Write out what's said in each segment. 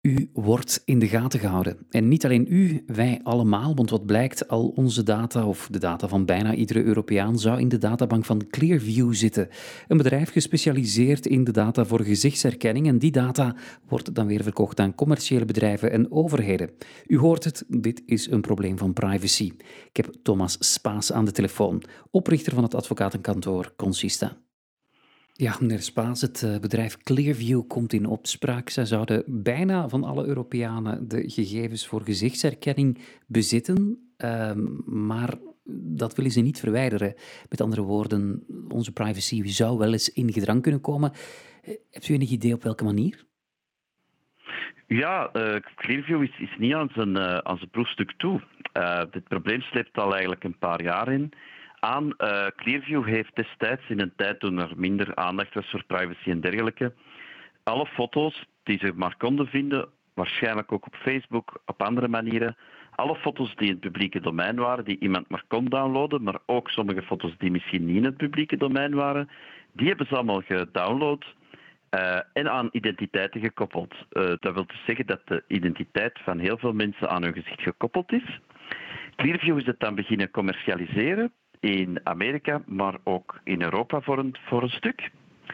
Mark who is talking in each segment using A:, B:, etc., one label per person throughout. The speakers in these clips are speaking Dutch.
A: U wordt in de gaten gehouden. En niet alleen u, wij allemaal, want wat blijkt, al onze data of de data van bijna iedere Europeaan zou in de databank van Clearview zitten. Een bedrijf gespecialiseerd in de data voor gezichtsherkenning en die data wordt dan weer verkocht aan commerciële bedrijven en overheden. U hoort het, dit is een probleem van privacy. Ik heb Thomas Spaas aan de telefoon, oprichter van het advocatenkantoor Consista. Ja, meneer Spaas, het bedrijf Clearview komt in opspraak. Zij zouden bijna van alle Europeanen de gegevens voor gezichtsherkenning bezitten, maar dat willen ze niet verwijderen. Met andere woorden, onze privacy zou wel eens in gedrang kunnen komen. Hebt u enig idee op welke manier?
B: Ja, Clearview is niet aan zijn proefstuk toe. Dit probleem sleept al eigenlijk een paar jaar aan. Clearview heeft destijds, in een tijd toen er minder aandacht was voor privacy en dergelijke, alle foto's die ze maar konden vinden, waarschijnlijk ook op Facebook, op andere manieren, alle foto's die in het publieke domein waren, die iemand maar kon downloaden, maar ook sommige foto's die misschien niet in het publieke domein waren, die hebben ze allemaal gedownload en aan identiteiten gekoppeld. Dat wil dus zeggen dat de identiteit van heel veel mensen aan hun gezicht gekoppeld is. Clearview is het dan beginnen commercialiseren in Amerika, maar ook in Europa voor een stuk.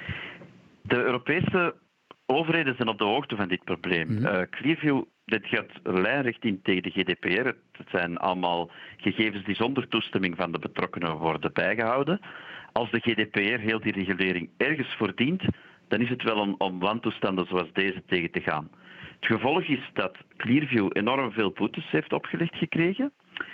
B: De Europese overheden zijn op de hoogte van dit probleem. Clearview, dit gaat lijnrecht in tegen de GDPR. Het zijn allemaal gegevens die zonder toestemming van de betrokkenen worden bijgehouden. Als de GDPR heel die regulering ergens voor dient, dan is het wel om wantoestanden zoals deze tegen te gaan. Het gevolg is dat Clearview enorm veel boetes heeft opgelegd gekregen.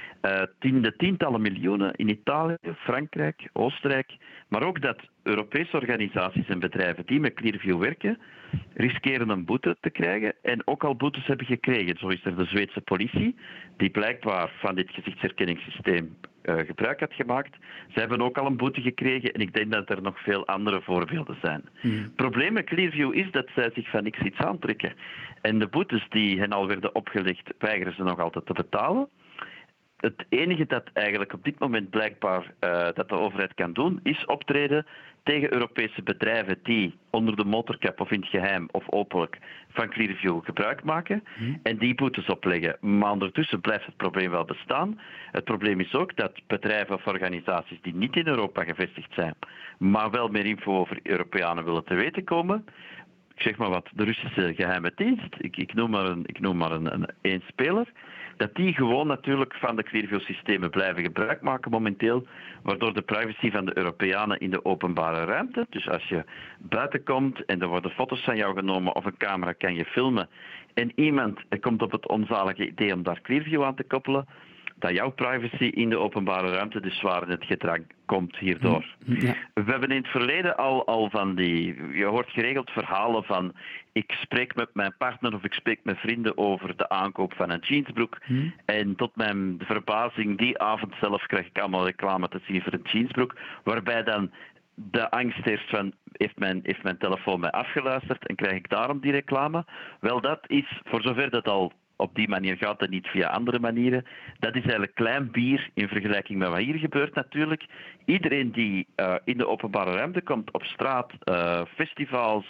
B: De tientallen miljoenen in Italië, Frankrijk, Oostenrijk, maar ook dat Europese organisaties en bedrijven die met Clearview werken, riskeren een boete te krijgen en ook al boetes hebben gekregen. Zo is er de Zweedse politie, die blijkbaar van dit gezichtsherkenningssysteem gebruik had gemaakt. Ze hebben ook al een boete gekregen en ik denk dat er nog veel andere voorbeelden zijn. Het probleem met Clearview is dat zij zich van niks iets aantrekken. En de boetes die hen al werden opgelegd, weigeren ze nog altijd te betalen. Het enige dat eigenlijk op dit moment blijkbaar dat de overheid kan doen, is optreden tegen Europese bedrijven die onder de motorkap of in het geheim of openlijk van Clearview gebruik maken en die boetes opleggen. Maar ondertussen blijft het probleem wel bestaan. Het probleem is ook dat bedrijven of organisaties die niet in Europa gevestigd zijn, maar wel meer info over Europeanen willen te weten komen. Ik zeg maar wat, de Russische geheime dienst, ik noem maar een speler, dat die gewoon natuurlijk van de Clearview-systemen blijven gebruik maken momenteel, waardoor de privacy van de Europeanen in de openbare ruimte, dus als je buiten komt en er worden foto's van jou genomen of een camera kan je filmen en iemand komt op het onzalige idee om daar Clearview aan te koppelen, dat jouw privacy in de openbare ruimte dus zwaar in het gedrang komt hierdoor.
A: Ja.
B: We hebben in het verleden al van die... Je hoort geregeld verhalen van ik spreek met mijn partner of ik spreek met vrienden over de aankoop van een jeansbroek. En tot mijn verbazing, die avond zelf krijg ik allemaal reclame te zien voor een jeansbroek. Waarbij dan de angst heerst van heeft mijn telefoon mij afgeluisterd en krijg ik daarom die reclame? Wel, dat is, voor zover dat al op die manier gaat en niet via andere manieren. Dat is eigenlijk klein bier in vergelijking met wat hier gebeurt natuurlijk. Iedereen die in de openbare ruimte komt, op straat, festivals,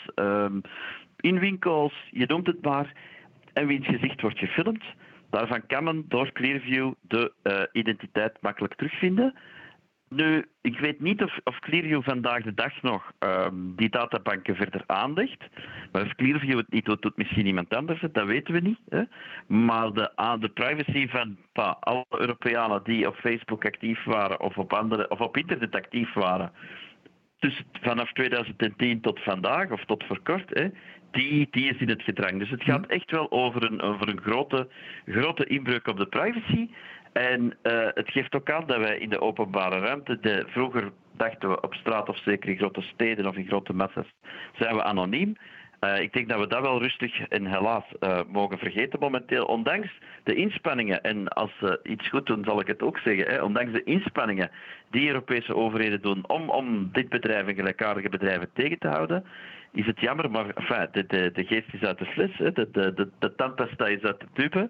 B: in winkels, je noemt het maar, en wiens gezicht wordt gefilmd, daarvan kan men door Clearview de identiteit makkelijk terugvinden. Nu, ik weet niet of Clearview vandaag de dag nog die databanken verder aanlegt. Maar als Clearview het niet doet, doet misschien iemand anders het, dat weten we niet. Hè. Maar de privacy van alle Europeanen die op Facebook actief waren of op internet actief waren, dus vanaf 2010 tot vandaag, of tot voor kort, hè, die is in het gedrang. Dus het gaat echt wel over een grote inbreuk op de privacy. En het geeft ook aan dat wij in de openbare ruimte, vroeger dachten we op straat of zeker in grote steden of in grote massa's, zijn we anoniem. Ik denk dat we dat wel rustig en helaas mogen vergeten momenteel. Ondanks de inspanningen, en als ze iets goed doen zal ik het ook zeggen, hè, ondanks de inspanningen die Europese overheden doen om dit bedrijf en gelijkaardige bedrijven tegen te houden, is het jammer, maar enfin, de geest is uit de fles, hè, de tandpasta is uit de tube.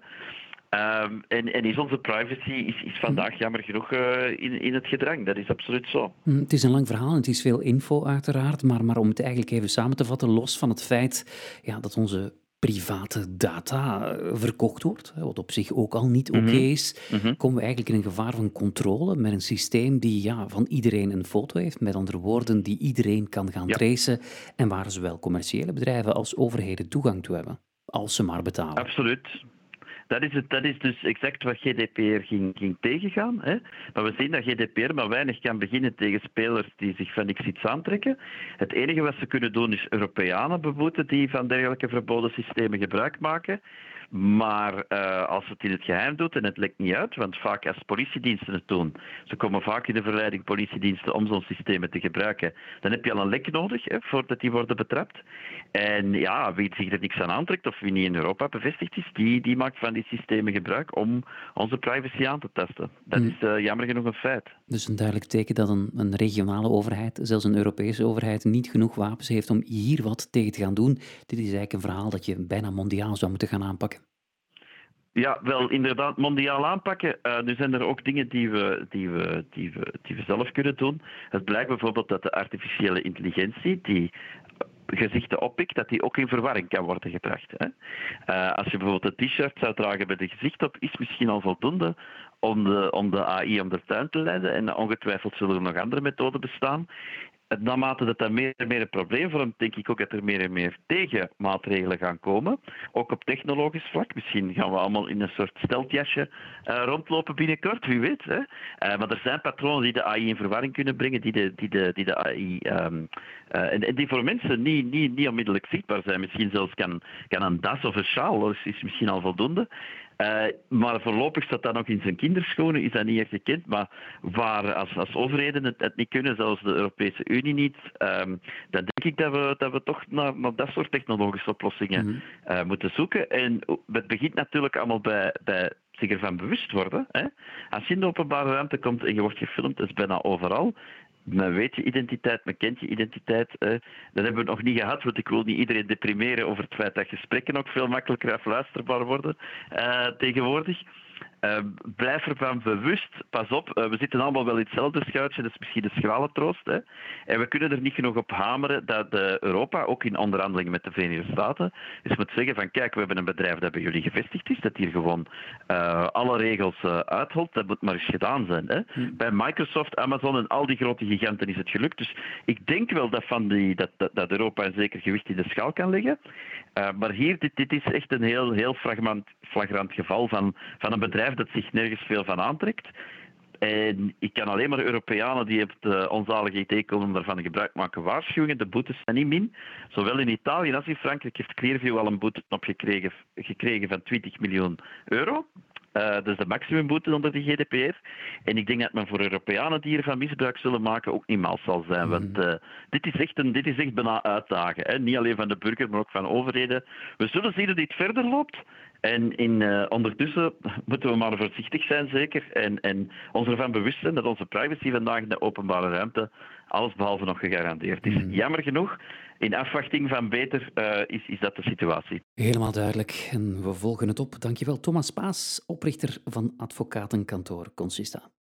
B: En is onze privacy is vandaag jammer genoeg in het gedrang. Dat is absoluut zo.
A: Het is een lang verhaal en het is veel info uiteraard, maar om het eigenlijk even samen te vatten, los van het feit dat onze private data verkocht wordt, wat op zich ook al niet oké
B: Mhm,
A: is,
B: mhm.
A: komen we eigenlijk in een gevaar van controle met een systeem die van iedereen een foto heeft, met andere woorden, die iedereen kan gaan
B: Ja,
A: tracen en waar zowel commerciële bedrijven als overheden toegang toe hebben, als ze maar betalen.
B: absoluut. Dat is dus exact wat GDPR ging tegengaan. Hè. Maar we zien dat GDPR maar weinig kan beginnen tegen spelers die zich van niks iets aantrekken. Het enige wat ze kunnen doen is Europeanen beboeten die van dergelijke verboden systemen gebruik maken. Maar als het in het geheim doet en het lekt niet uit, want vaak als politiediensten het doen, ze komen vaak in de verleiding politiediensten om zo'n systemen te gebruiken, dan heb je al een lek nodig voordat die worden betrapt. En ja, wie zich er niks aan aantrekt of wie niet in Europa bevestigd is, die maakt van die systemen gebruik om onze privacy aan te tasten. Dat
A: Hm.
B: is jammer genoeg een feit.
A: Dus een duidelijk teken dat een regionale overheid, zelfs een Europese overheid, niet genoeg wapens heeft om hier wat tegen te gaan doen. Dit is eigenlijk een verhaal dat je bijna mondiaal zou moeten gaan aanpakken.
B: Ja, wel inderdaad, mondiaal aanpakken. Nu zijn er ook dingen die we zelf kunnen doen. Het blijkt bijvoorbeeld dat de artificiële intelligentie, die gezichten oppikt, dat die ook in verwarring kan worden gebracht. Hè. Als je bijvoorbeeld een t-shirt zou dragen met een gezicht op, is misschien al voldoende om de AI om de tuin te leiden. En ongetwijfeld zullen er nog andere methoden bestaan. Naarmate dat meer en meer een probleem vormt, denk ik ook dat er meer en meer tegenmaatregelen gaan komen. Ook op technologisch vlak. Misschien gaan we allemaal in een soort steltjasje rondlopen binnenkort, wie weet. Hè. Maar er zijn patronen die de AI in verwarring kunnen brengen, die de AI... en die voor mensen niet onmiddellijk zichtbaar zijn. Misschien zelfs kan een das of een sjaal, dat is misschien al voldoende. Maar voorlopig staat dat nog in zijn kinderschoenen, is dat niet echt gekend. Maar waar als overheden het niet kunnen, zelfs de Europese Unie niet, dan denk ik dat we toch naar dat soort technologische oplossingen
A: Mhm.
B: moeten zoeken. En het begint natuurlijk allemaal bij zich ervan bewust worden. Hè. Als je in de openbare ruimte komt en je wordt gefilmd, dat is bijna overal. Men weet je identiteit, men kent je identiteit. Dat hebben we nog niet gehad, want ik wil niet iedereen deprimeren over het feit dat gesprekken ook veel makkelijker afluisterbaar worden tegenwoordig. Blijf ervan bewust, pas op, we zitten allemaal wel in hetzelfde schuitje, dat is misschien een schrale troost. Hè. En we kunnen er niet genoeg op hameren dat Europa, ook in onderhandelingen met de Verenigde Staten, dus moet zeggen van kijk, we hebben een bedrijf dat bij jullie gevestigd is, dat hier gewoon alle regels uitholt, dat moet maar eens gedaan zijn. Hè.
A: Hm.
B: Bij Microsoft, Amazon en al die grote giganten is het gelukt. Dus ik denk wel dat Europa een zeker gewicht in de schaal kan leggen. Maar hier, dit is echt een heel flagrant geval van een bedrijf dat zich nergens veel van aantrekt. En ik kan alleen maar de Europeanen die het onzalige IT-code daarvan gebruik maken waarschuwen. De boetes zijn niet min. Zowel in Italië als in Frankrijk heeft Clearview al een boete gekregen van 20 miljoen euro. Dat is de maximumboete onder de GDPR. En ik denk dat men voor Europeanen die ervan misbruik zullen maken ook niet mals zal zijn. Want dit is echt bijna uitdagen. Hè. Niet alleen van de burger, maar ook van overheden. We zullen zien dat dit verder loopt. En ondertussen moeten we maar voorzichtig zijn, zeker. En ons ervan bewust zijn dat onze privacy vandaag in de openbare ruimte allesbehalve nog gegarandeerd is. Jammer genoeg, in afwachting van beter is dat de situatie.
A: Helemaal duidelijk. En we volgen het op. Dankjewel, Thomas Paas, oprichter van advocatenkantoor Consista.